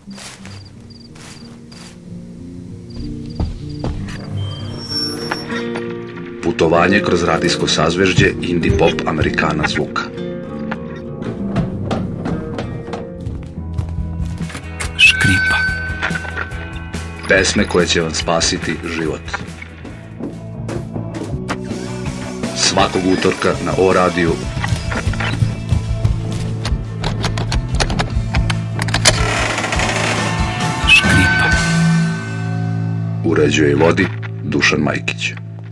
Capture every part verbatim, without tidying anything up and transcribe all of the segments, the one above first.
Putovanje kroz radijsko sazvežđe indie pop Amerikanac zvuka. Škripa. Pesme koje će vam spasiti život. Svakog utorka na O radiju. Škripa. Uređuje i vodi Dušan Majkić.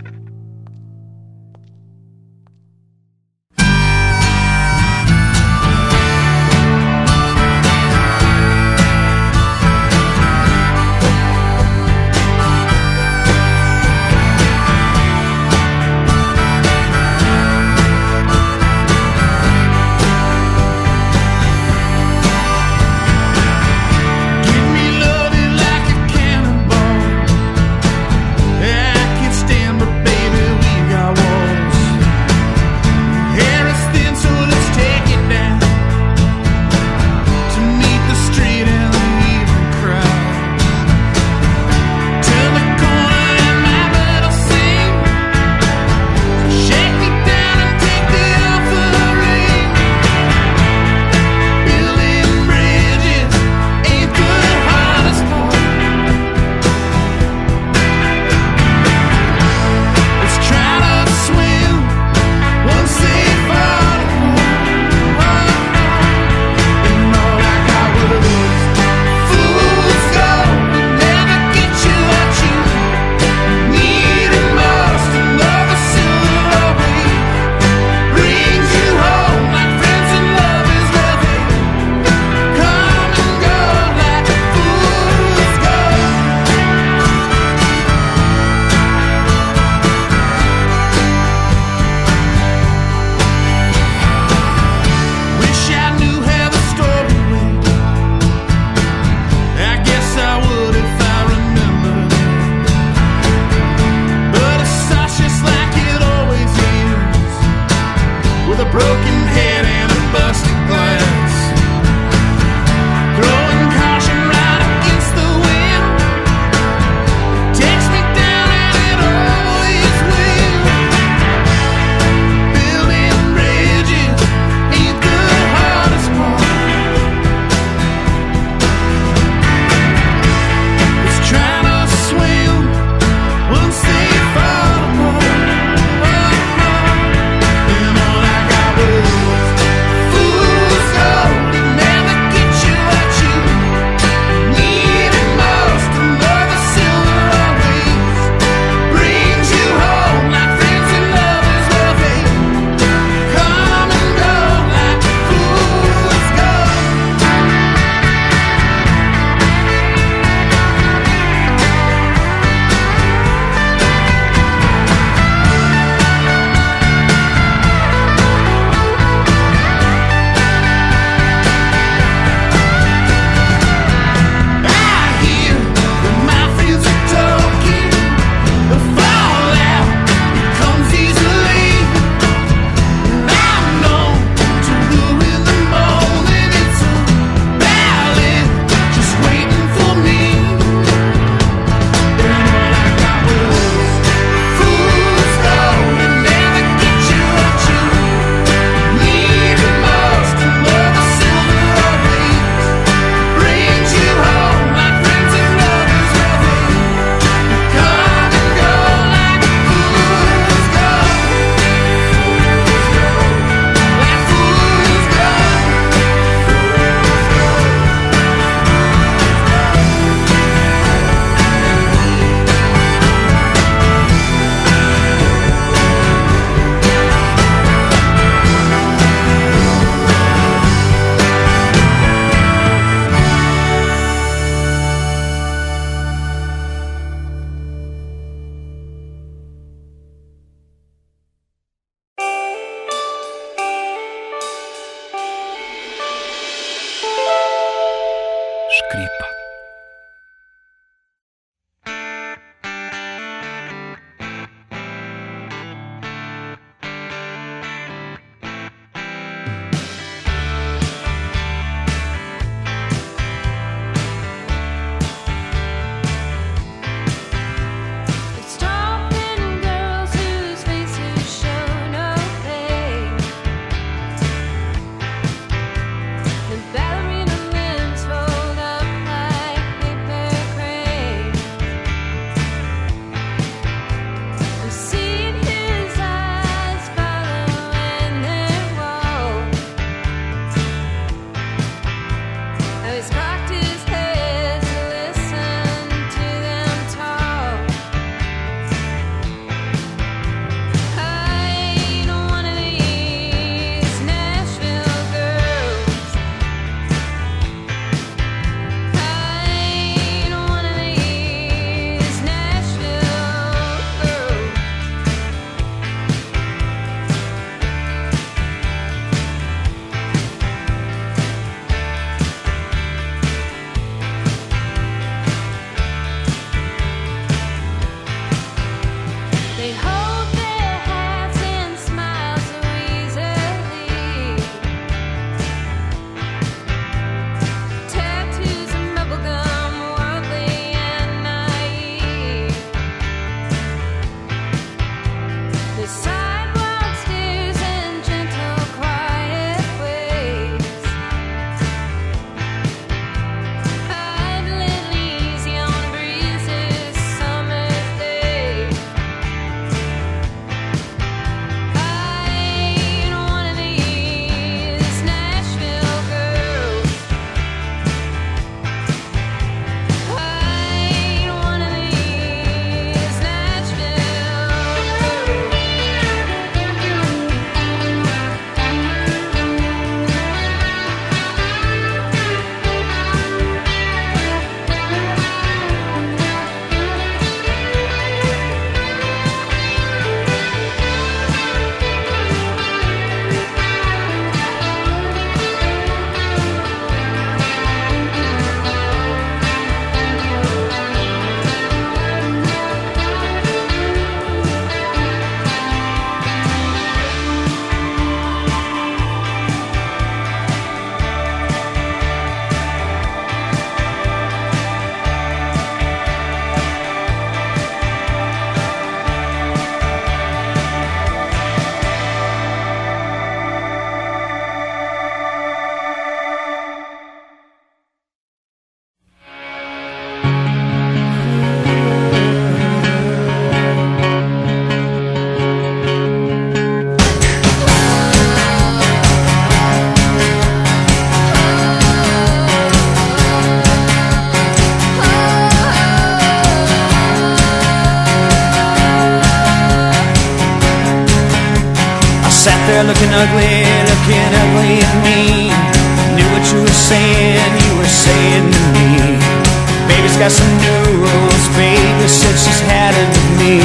Škripa. there looking ugly, looking ugly at me. Knew what you were saying, you were saying to me. Baby's got some new rules, baby said she's had it with me.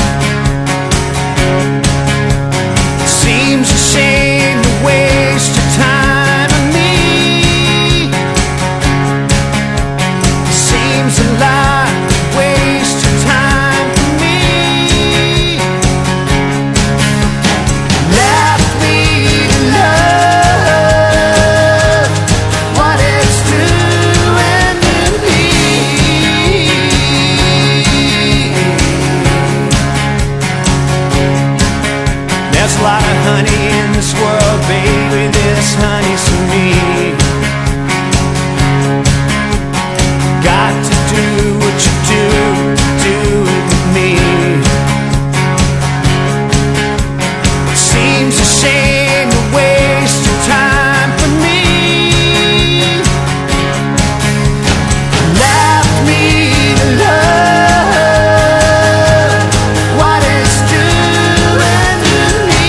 Seems a shame to waste your time on me. Seems a lot to waste your time for me. Left me to love what it's doing to me. There's a lot of honey in this world, baby, this honey's for me. Got to do what you do, do it with me. It seems a shame to waste your time for me. Left me to love what it's doing to me.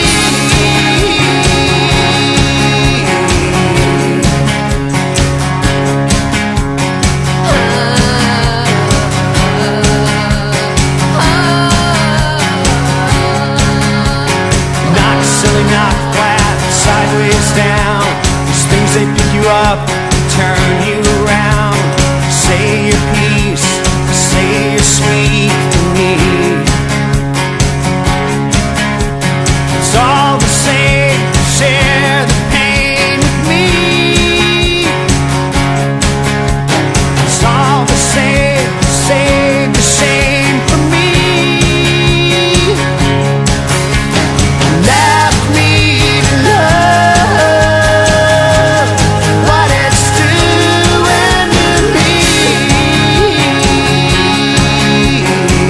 Knock, silly, knock, flat, sideways down. These things, they pick you up, turn you around. Say your piece, say you're sweet to me. It's all the same, share the pain with me. It's all the same, save the shame for me. Left me to love what it's doing to me.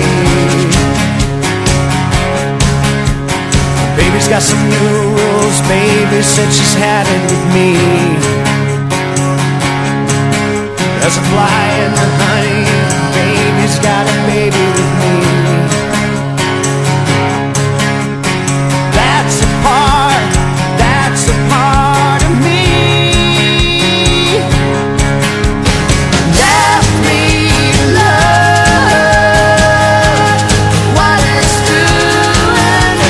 There's a fly in the honey, baby's got a baby with me. That's a part, that's a part of me. Let me love what is true and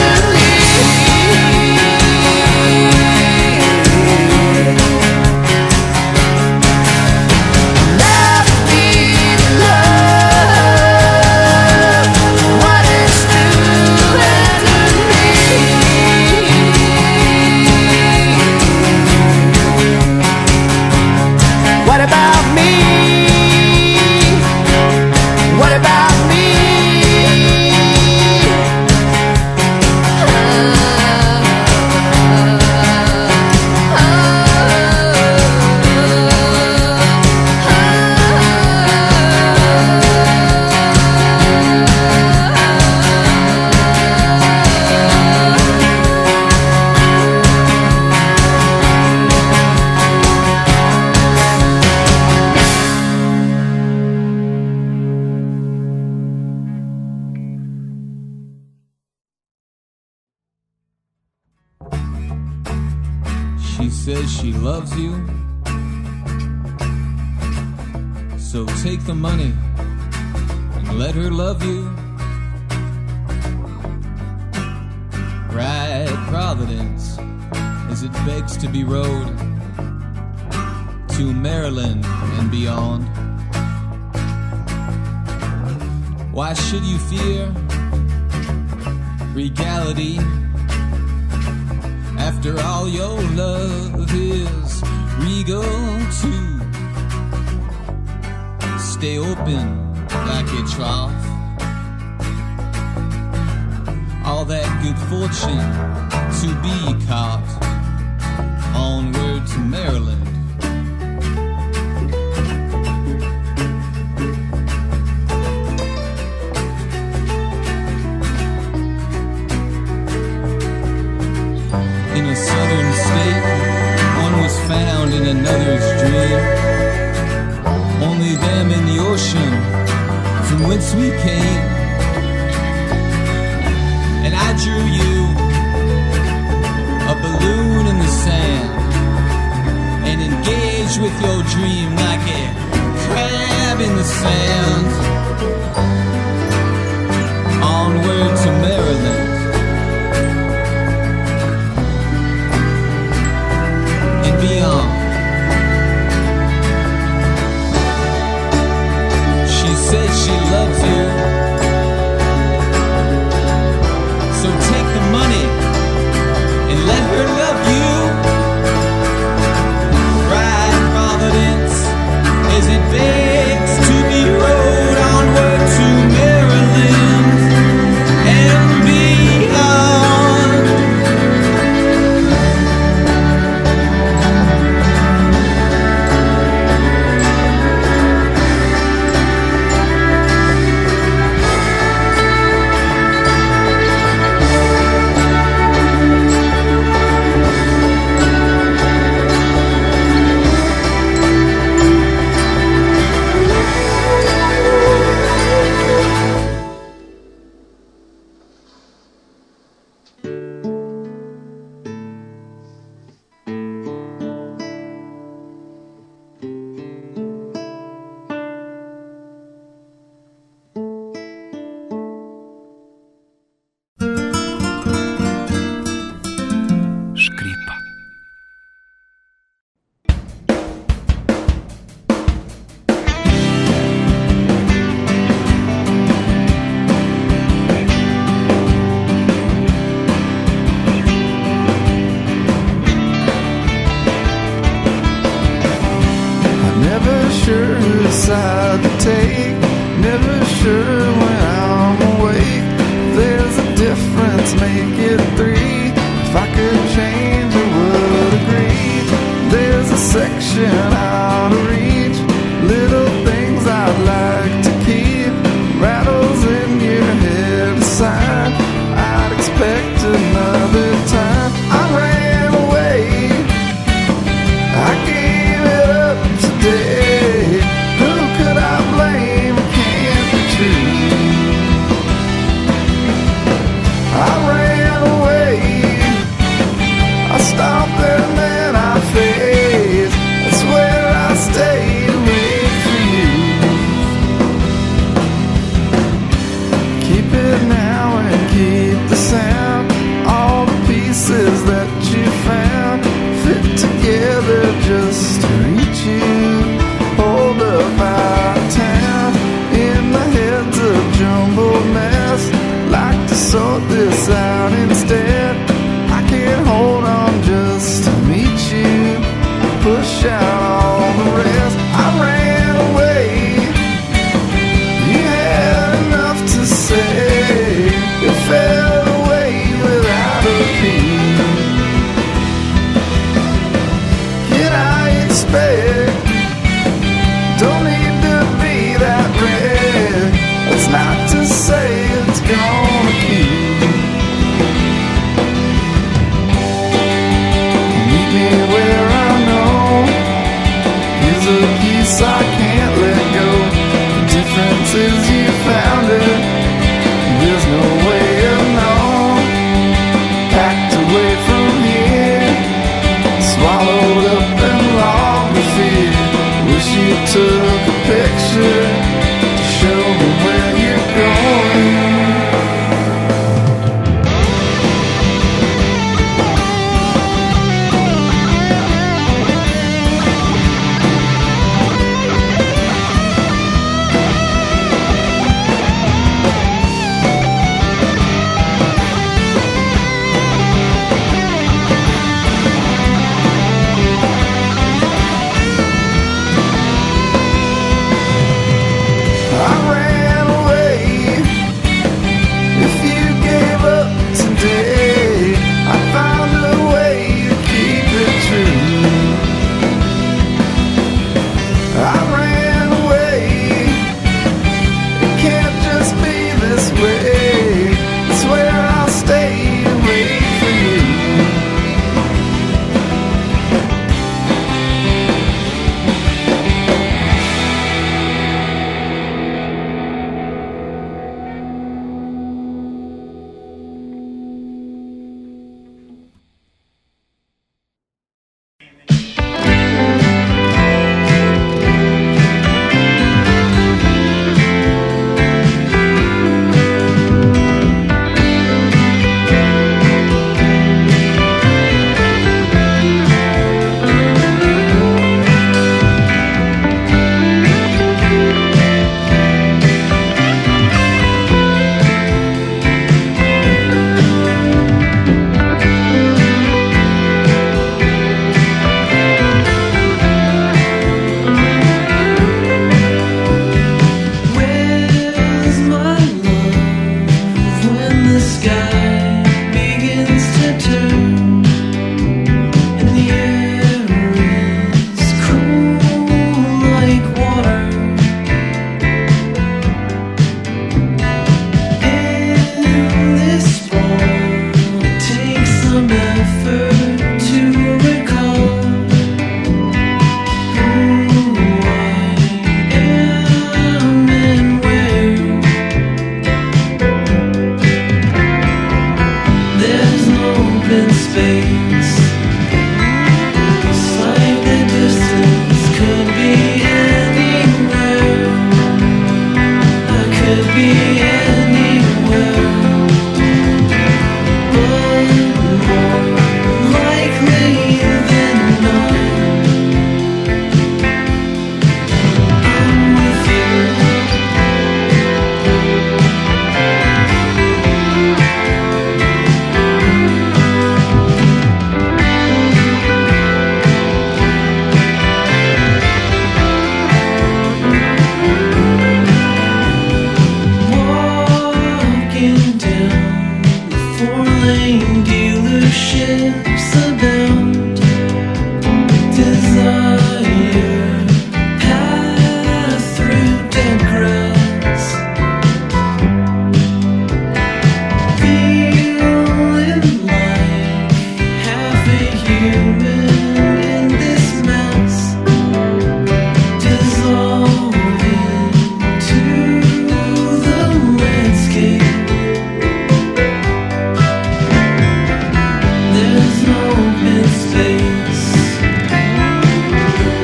what about me? What about me? She says she loves you, so take the money and let her love you. Ride Providence as it begs to be rode to Maryland and beyond. Why should you fear regality? After all, your love is regal too. Stay open like a trough. All that good fortune to be caught. Onward to Maryland. In a southern state, one was found in another's dream. Only them in the ocean from whence we came. And I drew you a balloon in the sand and engaged with your dream like a crab in the sand. Onward to Maryland. Beyond. She said she loves you, so take the money and let her love you. Ride Providence as it begs to be rode onward to Maryland and beyond. side to take. Never sure when I'm awake. There's a difference, make it three. If I could change, I would agree. There's a section out of reach. Little things I'd like to keep. Rattles in your head aside. I'd expect another time. I ran away, I gave it up today. push out all the rest. I ran away. You had enough to say. It fell away without a peep. Can I expect? Don't need to be that red. That's not to say it's gonna keep. Meet me where I know. Here's a piece I can't let go. The difference is you found it. There's no way of knowing. Packed away from here, swallowed up and logged the fear. Wish you took a picture to show me where you're going. I ran away. If you gave up today, I found a way to keep it true. I ran away. It can't just be this way. Swear I'll stay away from you. Where's my love when the sky begins to turn and the air is cool like water? In this world, it takes some effort to recall who I am and where. There's no open space. Like the distance could be anywhere. I could be anywhere, but more likely than not, I'm with you. Walking down the four-lane dealerships abound. Desire path through dead grass. Feeling like half a human in this mess. Dissolve into the landscape. There's no open space.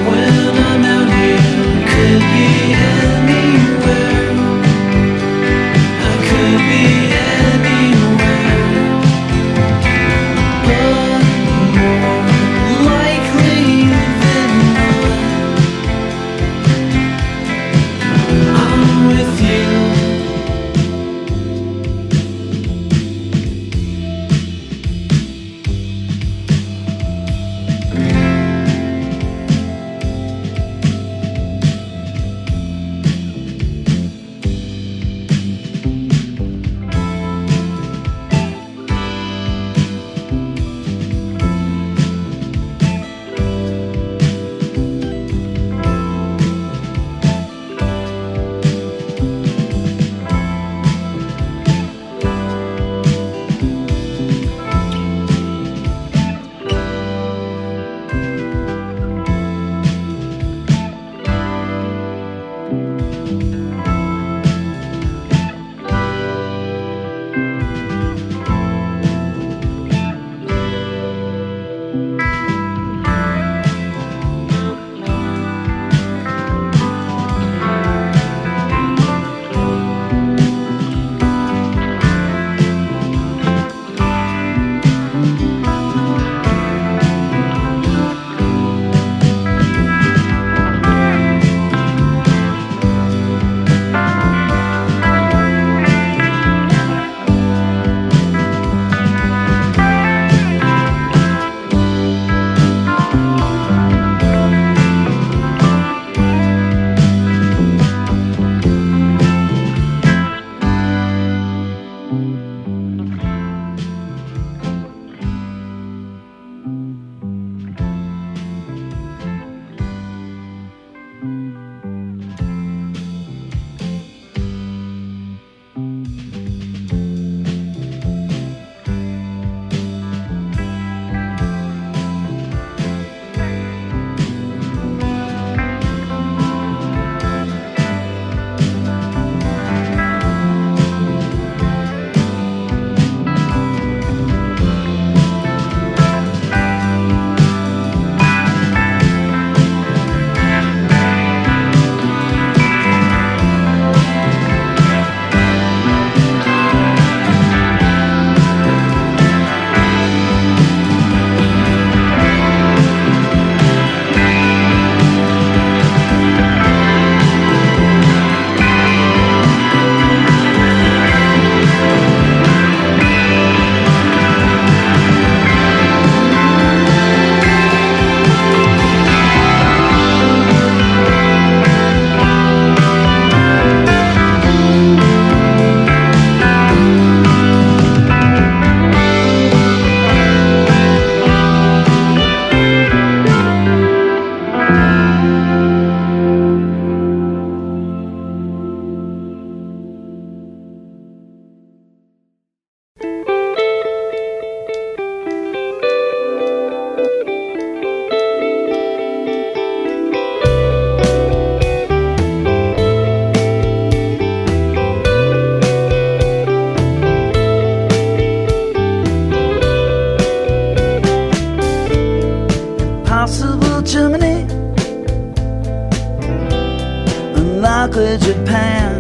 unlikely Japan.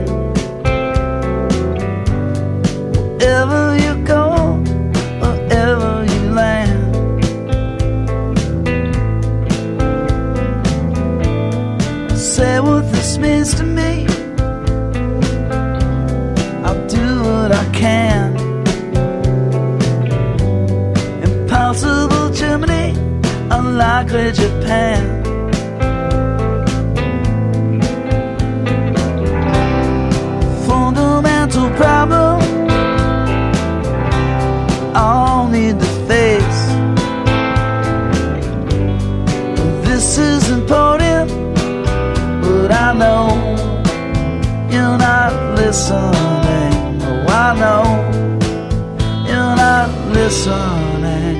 Wherever you go, wherever you land, say what this means to me. I'll do what I can. Impossible Germany, unlikely Japan. Fundamental problem I'll need to face. This is important, but I know you're not listening. Oh, I know you're not listening.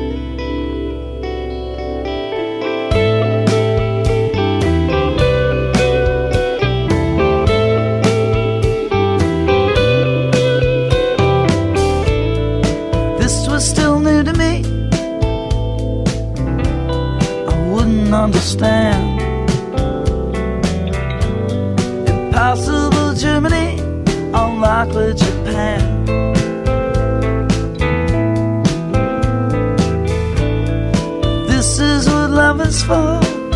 This was still new to me. I wouldn't understand. Impossible Germany, unlikely Japan. This is what love is for,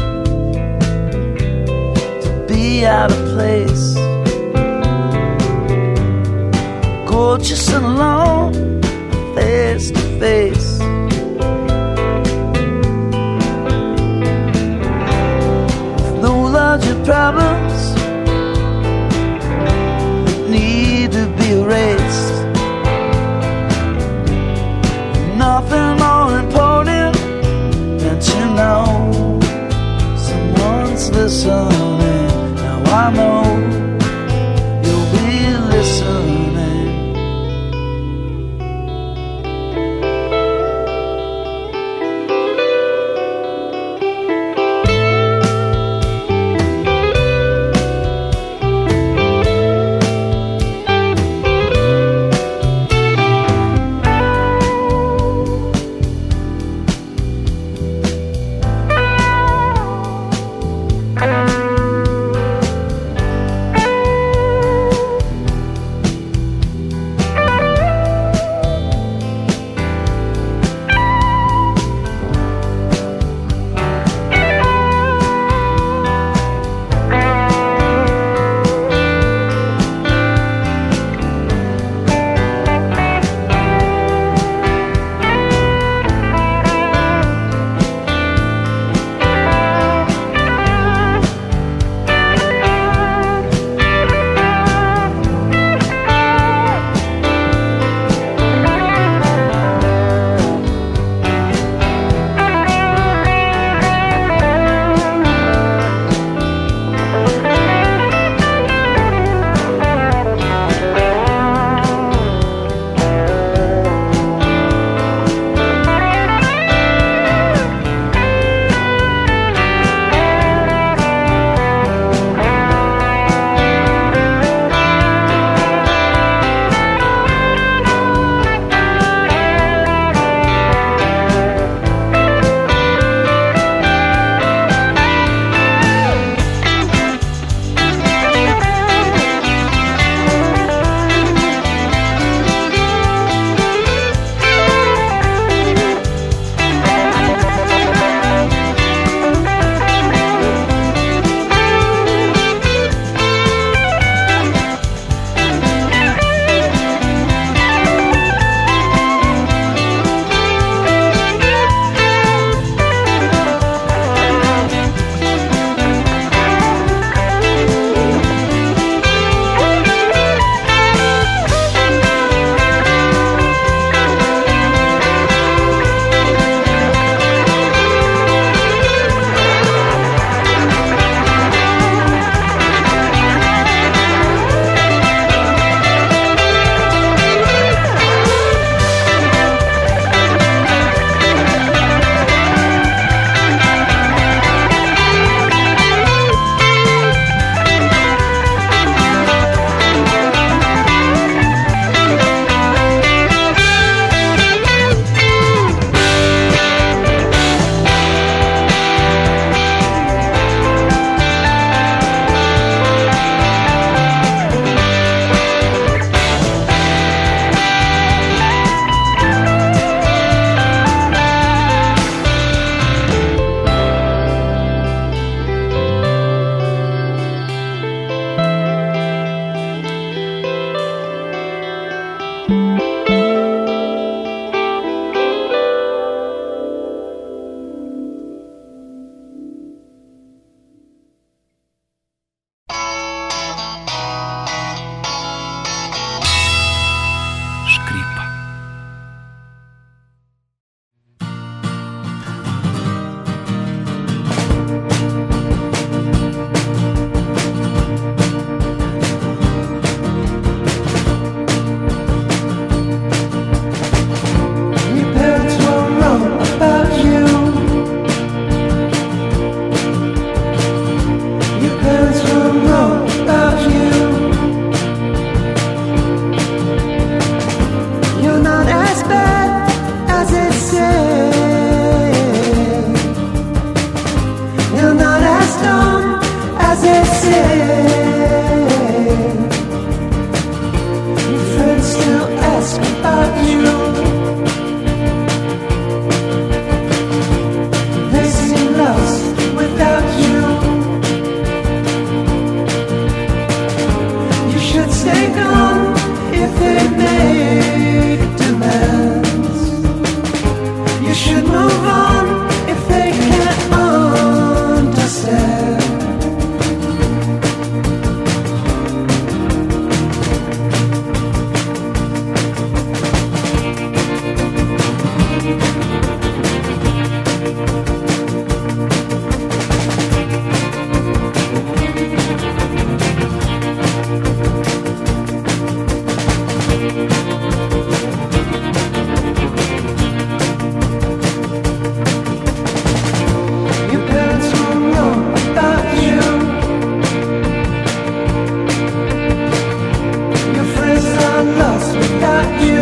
to be out of place, gorgeous and alone, face to face. With no larger problems need to be erased. Nothing more important than to know someone's listening. Now I know you'll be listening. Your friends still ask about you. They seem lost without you. You should stay gone if they make demands. You should move on if they can't understand. Your parents won't know about you. Your friends are lost without you.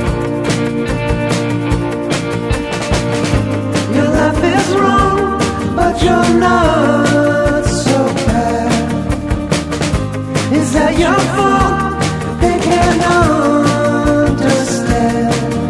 Your life is wrong, but you're not so bad. Is that your fault? They can't understand.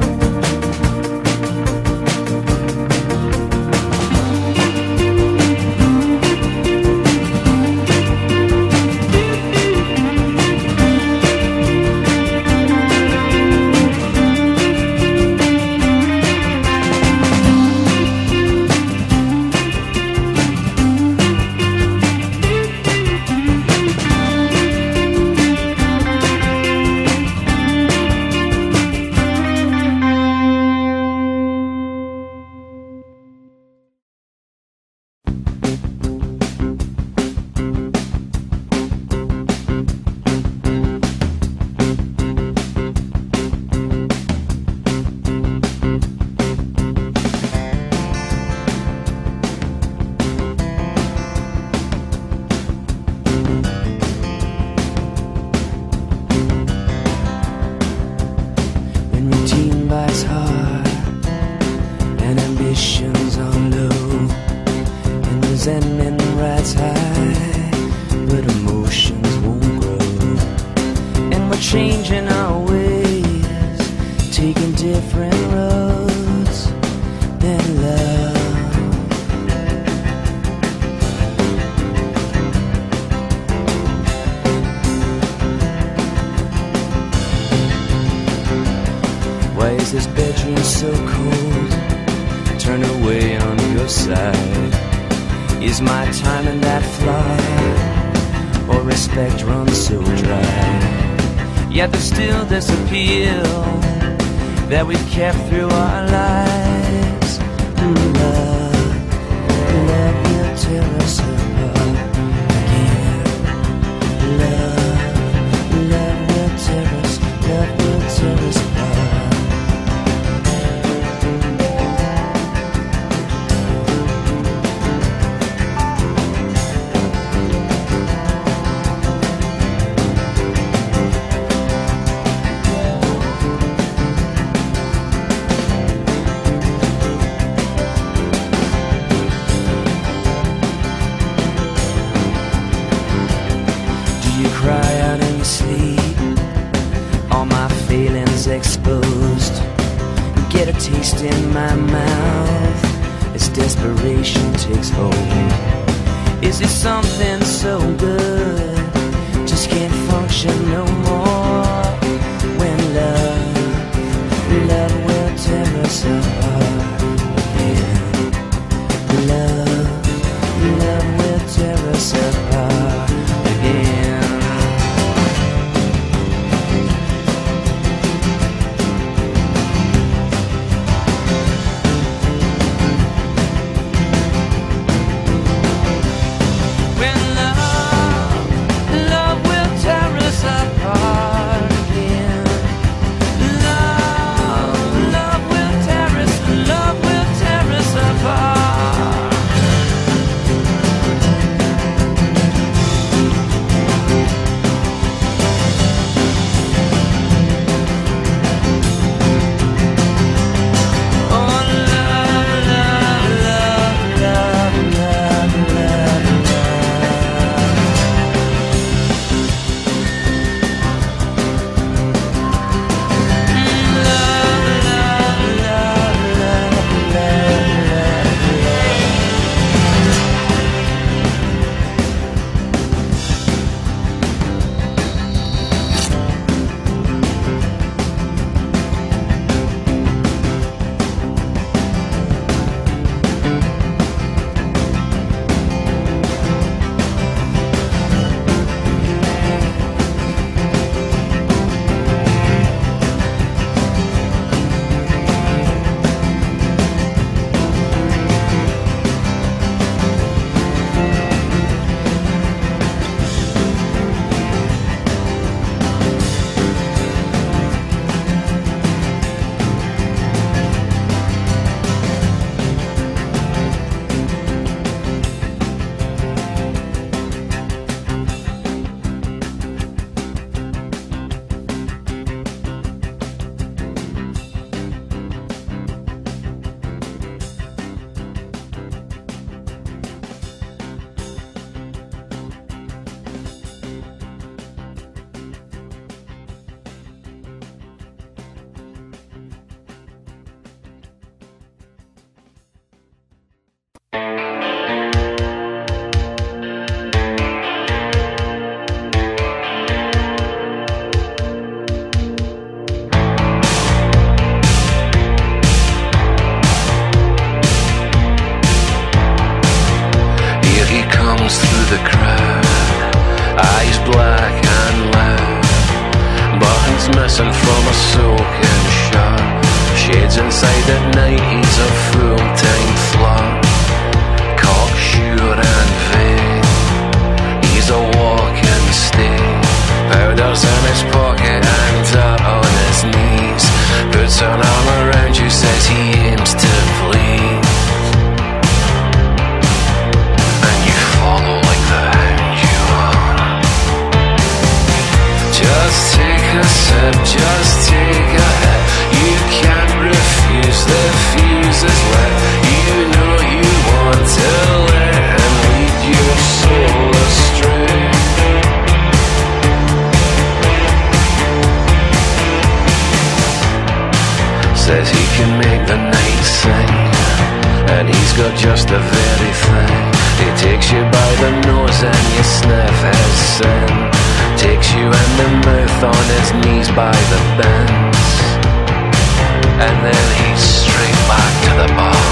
When routine bites hard and ambitions are low and resentment rides high, but emotions won't grow. And we're changing our ways, taking different roads than love. Why is this bedroom so cold? Turn away on your side. Is my time in that flawed, or respect runs so dry? Yet there's still this appeal that we've kept through our lives. Love, love will tear us apart again. Love, love will tear us, love will tear us apart. Cry out in your sleep, all my feelings exposed. Get a taste in my mouth as desperation takes hold. Is it something so good, just can't function no more? When love, love will tear us apart again. Love, love will tear us apart again. Love, love will tear us listen from a soaking shot. Shades inside at night, he's a full-time flat. Cocksure and vain, he's a walking stain. Powder's in his pocket and dirt on his knees. Puts an arm around you, says he aims to please. And you follow like the hound you are. Just take a sip, just take a hit. You can't refuse, the fuse is lit. You know you want to let him lead your soul astray. Says he can make the night sing, and he's got just the very thing. He takes you by the nose and you sniff his sin. Takes you in the mouth on his knees by the bends, and then he's straight back to the bar.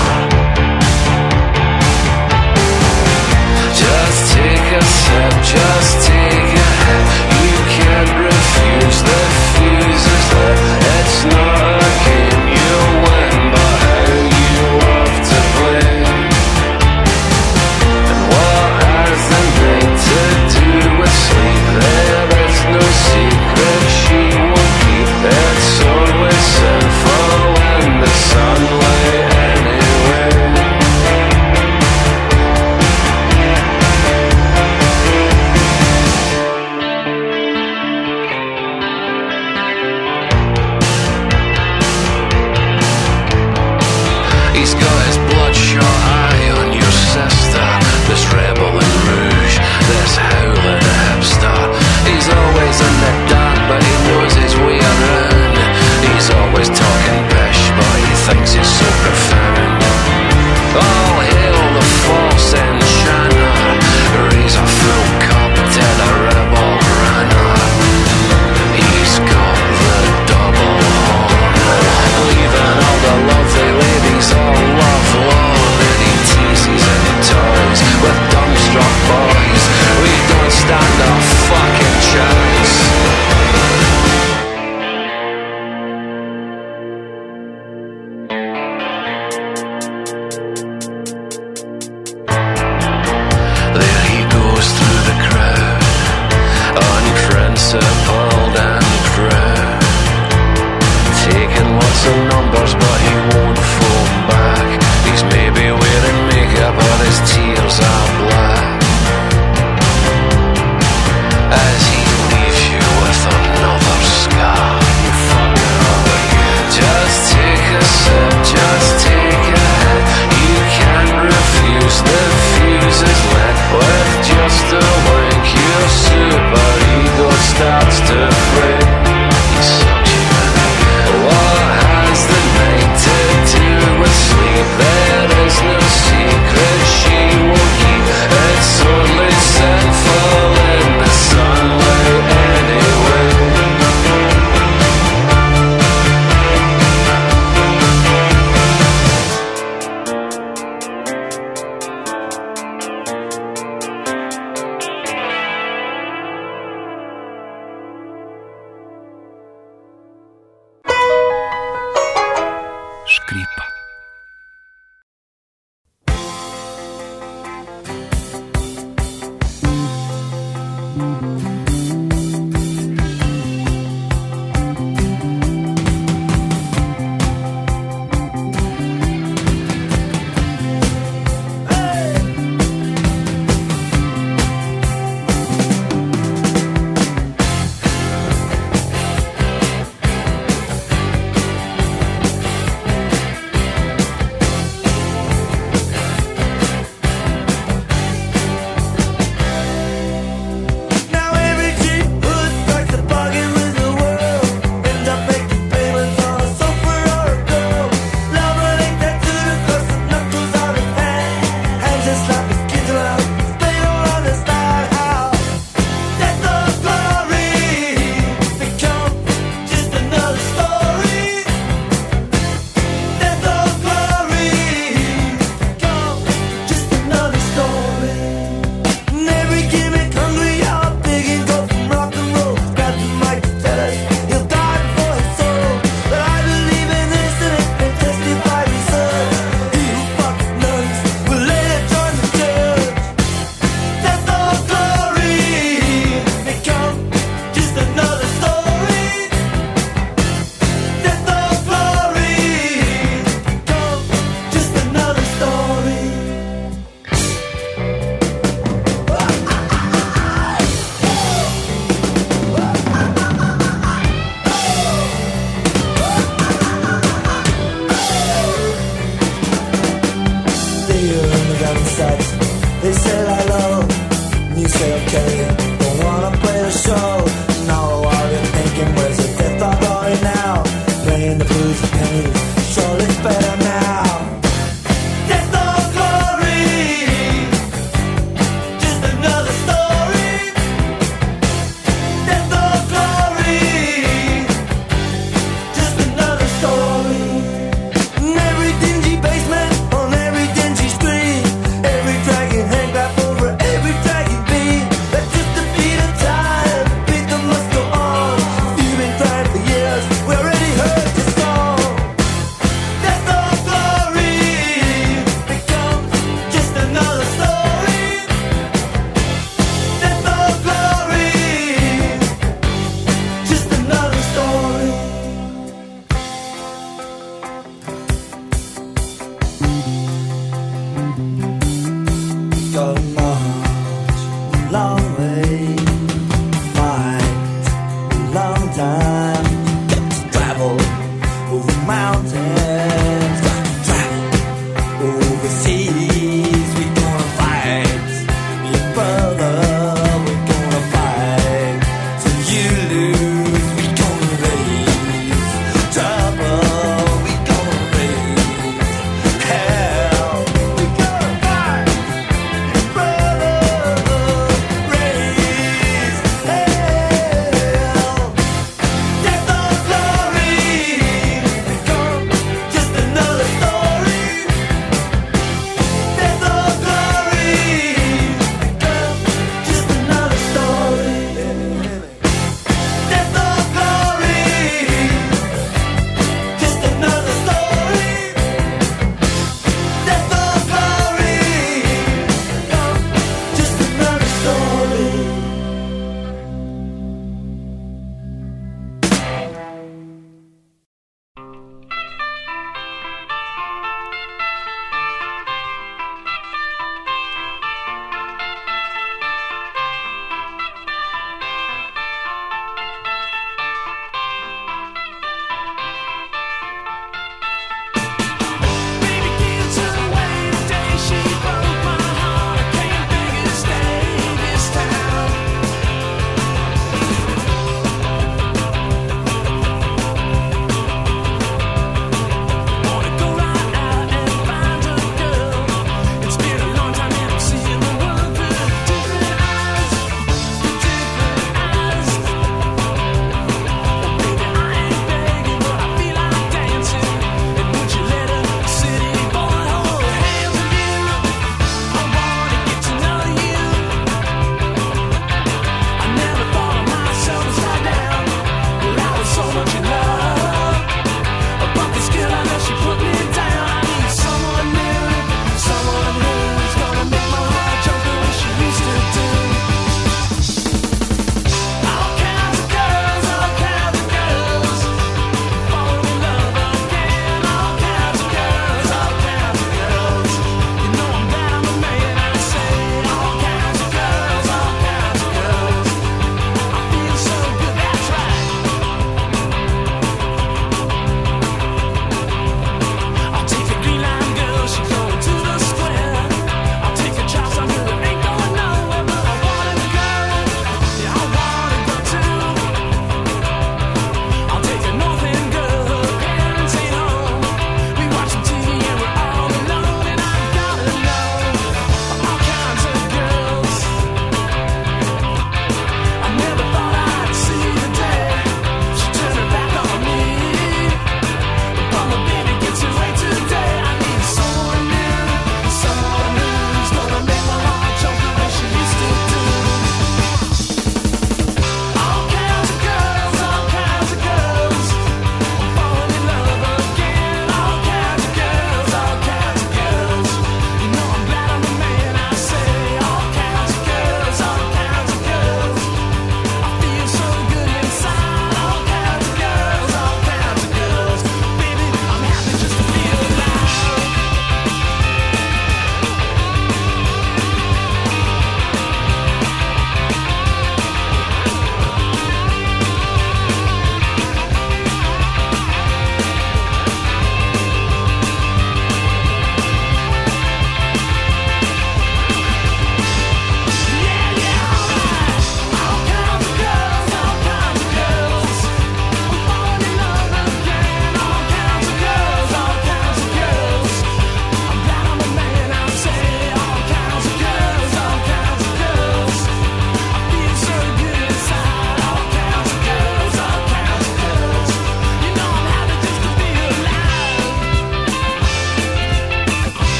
Just take a sip, just take a hit. You can't refuse, the fuse is lit. It's not a game you win, but how you love to play. And what has the night to do with sleep? There is no secret she won't keep. It's always sinful when the sunlight enters.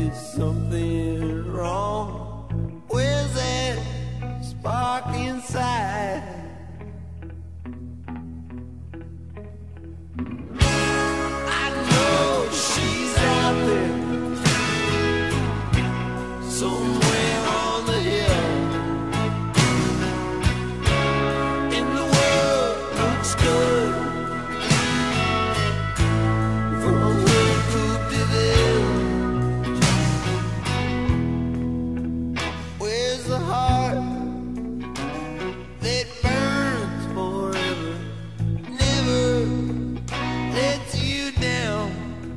Is something wrong? Where's that spark inside? I know she's out there somewhere on the hill, and the world looks good from her coupe de ville. Where's the heart that burns forever, never lets you down?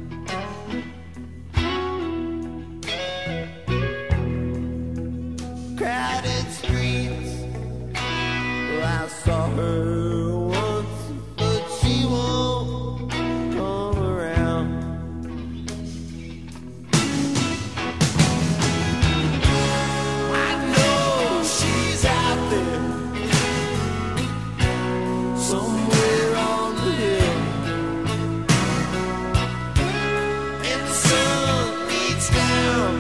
Crowded streets, well, I saw her once, but she won't come around. I know she's out there somewhere on the hill, and the sun beats down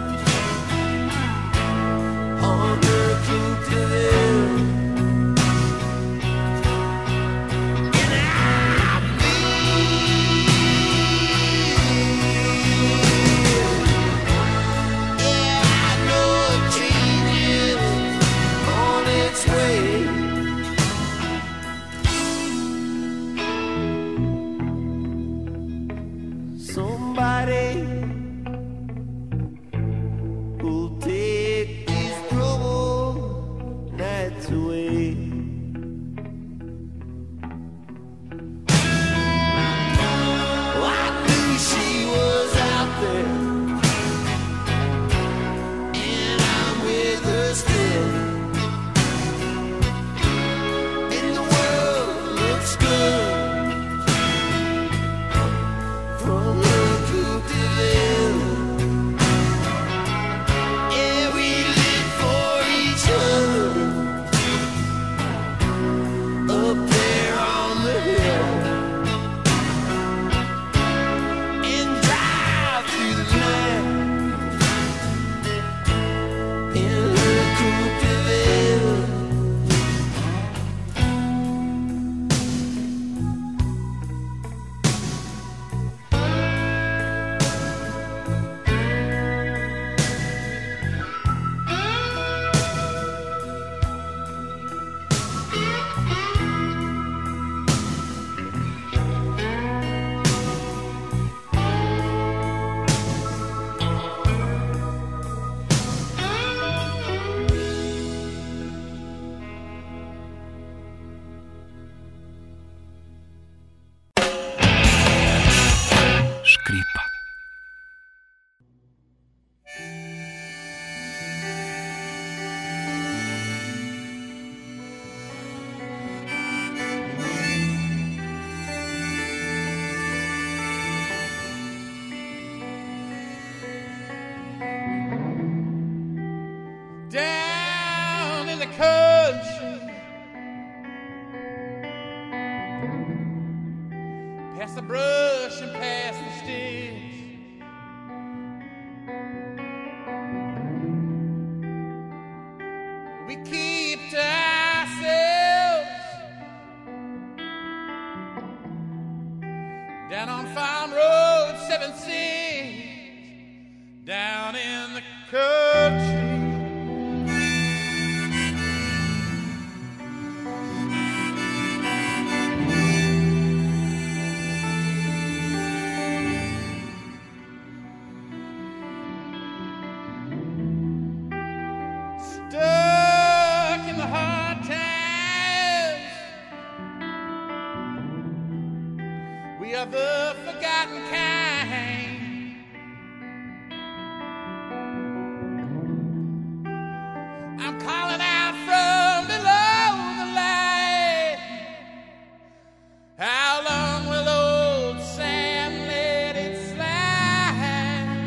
on her coupe de ville. And I feel, yeah, I know a change is on its way. Somebody who'll take these troubled nights away. Oh, I knew she was out there, and I'm with her still, and the world looks good from her coupe de ville. Yeah, we live for each other up there on the hill, and drive through the night in her coupe de ville. Škripa. Down in the country, past the brush and past the sticks, we keep to ourselves. Down on Farm Road seven six, down in the country. Stuck in the hard times, we are the forgotten kind. I'm calling out from below the line. How long will old Sam let it slide?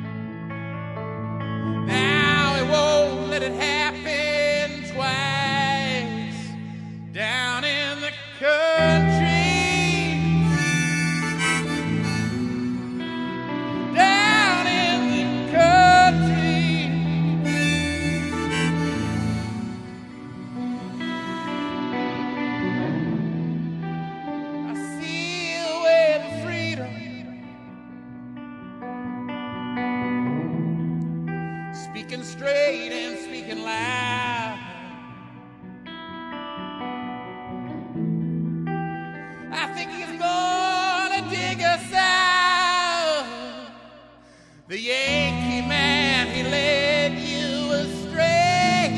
Now it won't let it happen twice. Down in the country, down in the country. I think he's gonna dig us out. The Yankee man, he led you astray.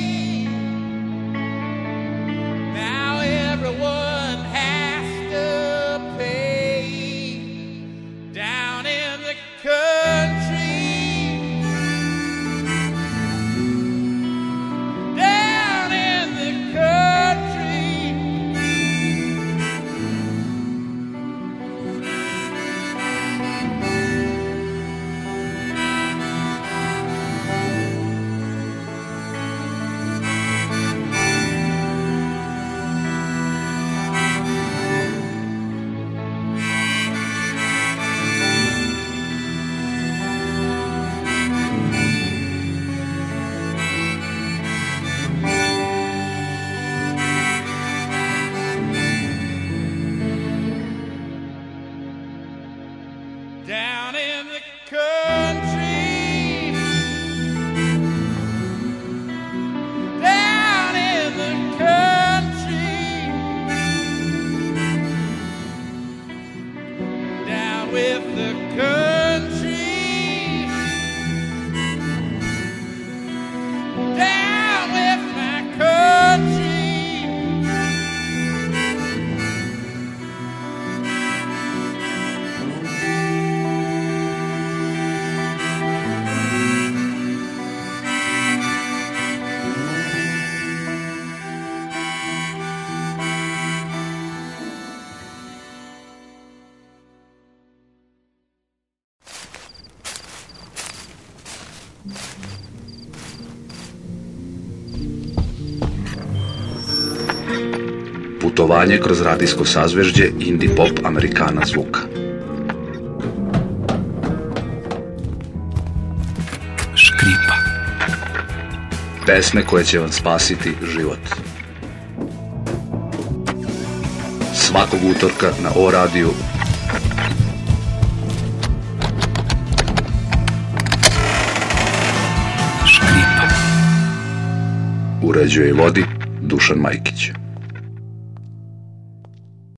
Now everyone has to pay. Down in the country, down in the country, down in the country, down in the country, down with the country, down with my country. Putovanje kroz radijsko sazvežđe indie pop Amerikana zvuka. Škripa. Pesme koje će vam spasiti život. Svakog utorka na O radiju. Škripa. Uređuje i vodi Dušan Majkić.